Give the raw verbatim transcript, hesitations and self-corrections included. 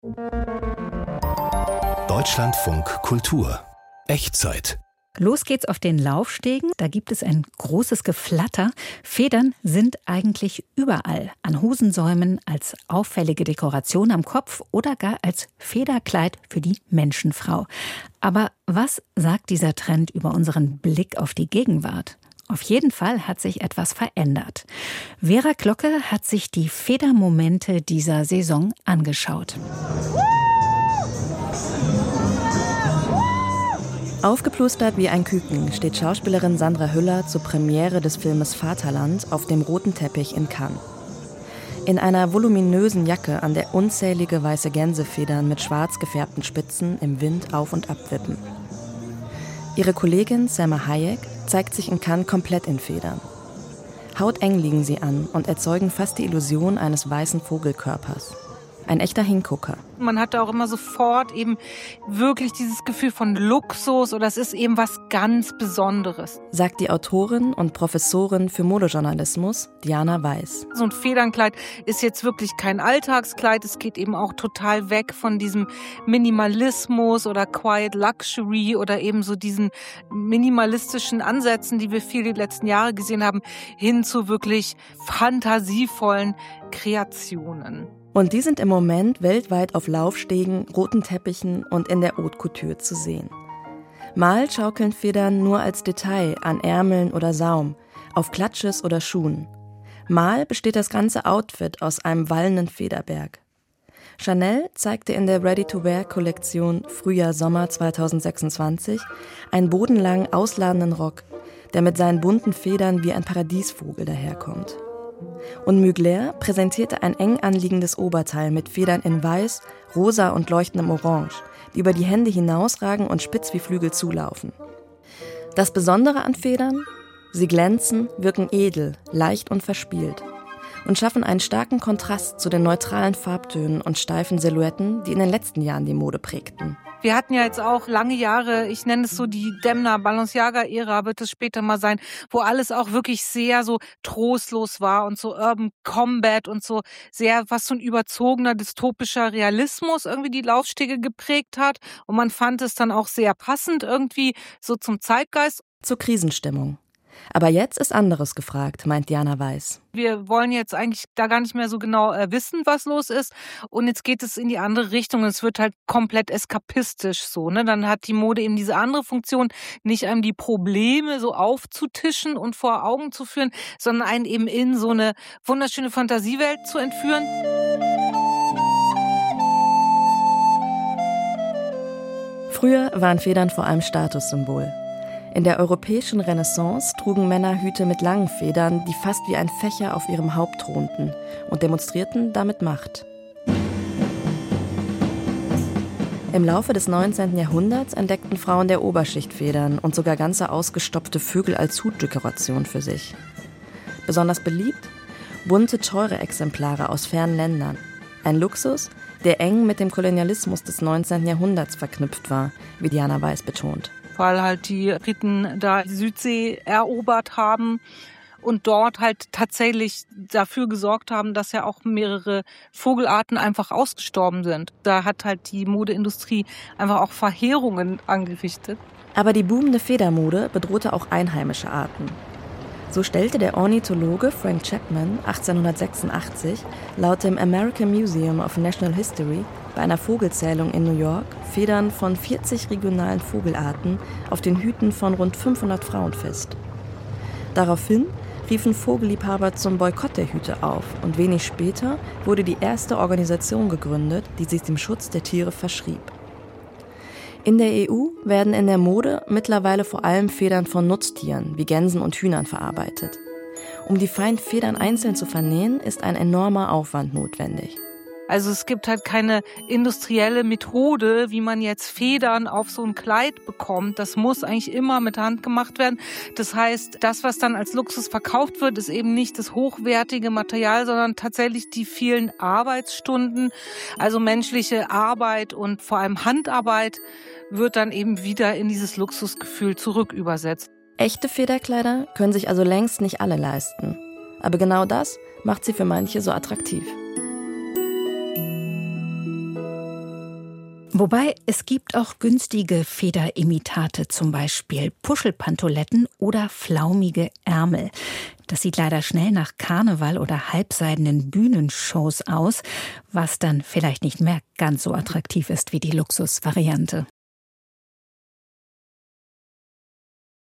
Deutschlandfunk Kultur. Echtzeit. Los geht's auf den Laufstegen. Da gibt es ein großes Geflatter. Federn sind eigentlich überall. An Hosensäumen, als auffällige Dekoration am Kopf oder gar als Federkleid für die Menschenfrau. Aber was sagt dieser Trend über unseren Blick auf die Gegenwart? Auf jeden Fall hat sich etwas verändert. Vera Glocke hat sich die Federmomente dieser Saison angeschaut. Aufgeplustert wie ein Küken steht Schauspielerin Sandra Hüller zur Premiere des Filmes Vaterland auf dem roten Teppich in Cannes. In einer voluminösen Jacke, an der unzählige weiße Gänsefedern mit schwarz gefärbten Spitzen im Wind auf- und abwippen. Ihre Kollegin Salma Hayek zeigt sich in Cannes komplett in Federn. Hauteng liegen sie an und erzeugen fast die Illusion eines weißen Vogelkörpers. Ein echter Hingucker. Man hatte auch immer sofort eben wirklich dieses Gefühl von Luxus oder es ist eben was ganz Besonderes. Sagt die Autorin und Professorin für Modejournalismus Diana Weiß. So ein Federnkleid ist jetzt wirklich kein Alltagskleid. Es geht eben auch total weg von diesem Minimalismus oder Quiet Luxury oder eben so diesen minimalistischen Ansätzen, die wir viel die letzten Jahre gesehen haben, hin zu wirklich fantasievollen Kreationen. Und die sind im Moment weltweit auf Laufstegen, roten Teppichen und in der Haute Couture zu sehen. Mal schaukeln Federn nur als Detail an Ärmeln oder Saum, auf Klatsches oder Schuhen. Mal besteht das ganze Outfit aus einem wallenden Federberg. Chanel zeigte in der Ready-to-Wear-Kollektion Frühjahr-Sommer zweitausendsechsundzwanzig einen bodenlangen, ausladenden Rock, der mit seinen bunten Federn wie ein Paradiesvogel daherkommt. Und Mugler präsentierte ein eng anliegendes Oberteil mit Federn in Weiß, Rosa und leuchtendem Orange, die über die Hände hinausragen und spitz wie Flügel zulaufen. Das Besondere an Federn? Sie glänzen, wirken edel, leicht und verspielt und schaffen einen starken Kontrast zu den neutralen Farbtönen und steifen Silhouetten, die in den letzten Jahren die Mode prägten. Wir hatten ja jetzt auch lange Jahre, ich nenne es so die Demna-Balenciaga-Ära, wird es später mal sein, wo alles auch wirklich sehr so trostlos war und so Urban Combat und so sehr fast so ein überzogener, dystopischer Realismus irgendwie die Laufstege geprägt hat. Und man fand es dann auch sehr passend irgendwie so zum Zeitgeist. Zur Krisenstimmung. Aber jetzt ist anderes gefragt, meint Diana Weiß. Wir wollen jetzt eigentlich da gar nicht mehr so genau äh, wissen, was los ist. Und jetzt geht es in die andere Richtung. Es wird halt komplett eskapistisch so, ne? Dann hat die Mode eben diese andere Funktion, nicht einem die Probleme so aufzutischen und vor Augen zu führen, sondern einen eben in so eine wunderschöne Fantasiewelt zu entführen. Früher waren Federn vor allem Statussymbol. In der europäischen Renaissance trugen Männer Hüte mit langen Federn, die fast wie ein Fächer auf ihrem Haupt thronten und demonstrierten damit Macht. Im Laufe des neunzehnten Jahrhunderts entdeckten Frauen der Oberschicht Federn und sogar ganze ausgestopfte Vögel als Hutdekoration für sich. Besonders beliebt? Bunte, teure Exemplare aus fernen Ländern. Ein Luxus, der eng mit dem Kolonialismus des neunzehnten Jahrhunderts verknüpft war, wie Diana Weiß betont. Weil halt die Briten da die Südsee erobert haben und dort halt tatsächlich dafür gesorgt haben, dass ja auch mehrere Vogelarten einfach ausgestorben sind. Da hat halt die Modeindustrie einfach auch Verheerungen angerichtet. Aber die boomende Federmode bedrohte auch einheimische Arten. So stellte der Ornithologe Frank Chapman achtzehnhundertsechsundachtzig laut dem American Museum of Natural History bei einer Vogelzählung in New York Federn von vierzig regionalen Vogelarten auf den Hüten von rund fünfhundert Frauen fest. Daraufhin riefen Vogelliebhaber zum Boykott der Hüte auf und wenig später wurde die erste Organisation gegründet, die sich dem Schutz der Tiere verschrieb. In der E U werden in der Mode mittlerweile vor allem Federn von Nutztieren wie Gänsen und Hühnern verarbeitet. Um die feinen Federn einzeln zu vernähen, ist ein enormer Aufwand notwendig. Also es gibt halt keine industrielle Methode, wie man jetzt Federn auf so ein Kleid bekommt. Das muss eigentlich immer mit Hand gemacht werden. Das heißt, das, was dann als Luxus verkauft wird, ist eben nicht das hochwertige Material, sondern tatsächlich die vielen Arbeitsstunden. Also menschliche Arbeit und vor allem Handarbeit wird dann eben wieder in dieses Luxusgefühl zurückübersetzt. Echte Federkleider können sich also längst nicht alle leisten. Aber genau das macht sie für manche so attraktiv. Wobei, es gibt auch günstige Federimitate, zum Beispiel Puschelpantoletten oder flaumige Ärmel. Das sieht leider schnell nach Karneval oder halbseidenen Bühnenshows aus, was dann vielleicht nicht mehr ganz so attraktiv ist wie die Luxusvariante.